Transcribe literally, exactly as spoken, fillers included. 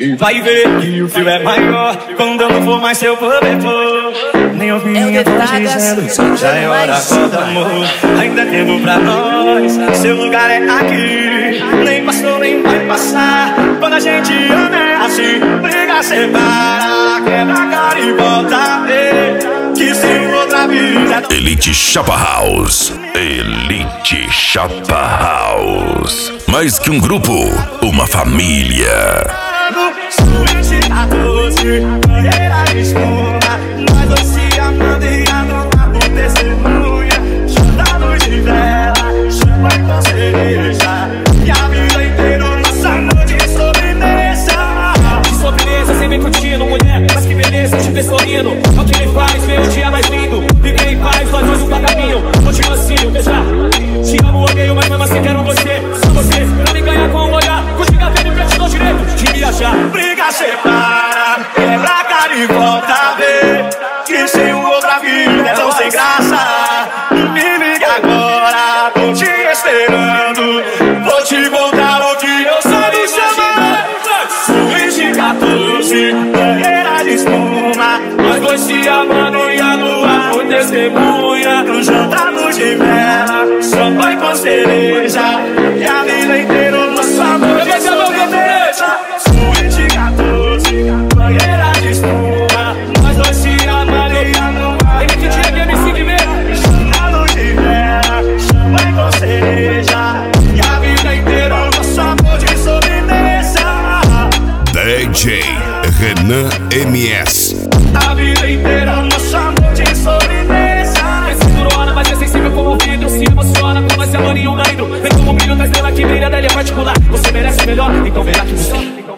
E vai ver que o fio é maior quando eu não for mais seu provedor. Nem ouvi minha voz dizendo, já é hora, acorda amor. Ainda é tempo pra nós, seu lugar é aqui. Nem passou, nem vai passar. Quando a gente ama é assim, briga, separa, quebra a cara e volta a ver que sem outra vida. Elite Chapa House, Elite Chapa House. Mais que um grupo, uma família. Suíte a doce, banheira de espuma. Nós dois se amando e a nova por testemunha. Chanta luz de vela, champanhe com cereja. E a vida inteira nossa noite de sobremesa. De sobremesa, sem bem curtindo, mulher. Mas que beleza, te ver sorrindo. É o que me faz ver o dia mais lindo. Viver em paz, nós dois no caminho. Continua assim, beijar. Te amo, odeio, mas mesmo assim quero você. Só você, pra me ganhar com um olhar. Contigo a ver, me te dou direito de me achar. Briga, separa, quebra a cara e volta a ver que sem outra vida é tão sem graça. Me liga agora, tô te esperando. Vou te contar o que eu sou me chamar. Suíte quatorze, banheira de espuma. Nós dois se amando e a lua por testemunha. Um jantar luz de vela, champanhe com cereja. E a vida inteira o nosso amor de sobremesa. Suíte quatorze, banheira de espuma. Nós dois se amando e a lua M T G M C de ver. jantar luz de vela, champanhe com cereja. E a vida inteira o nosso amor de sobremesa. D J Renan M S. A vida inteira o nosso amor de sobremesa. Esse corona, mas é sensível como o vidro. Se emociona com esse amor em um gairo. Vem como o brilho da estrela que brilha, dela é particular. Você merece melhor, então verá que você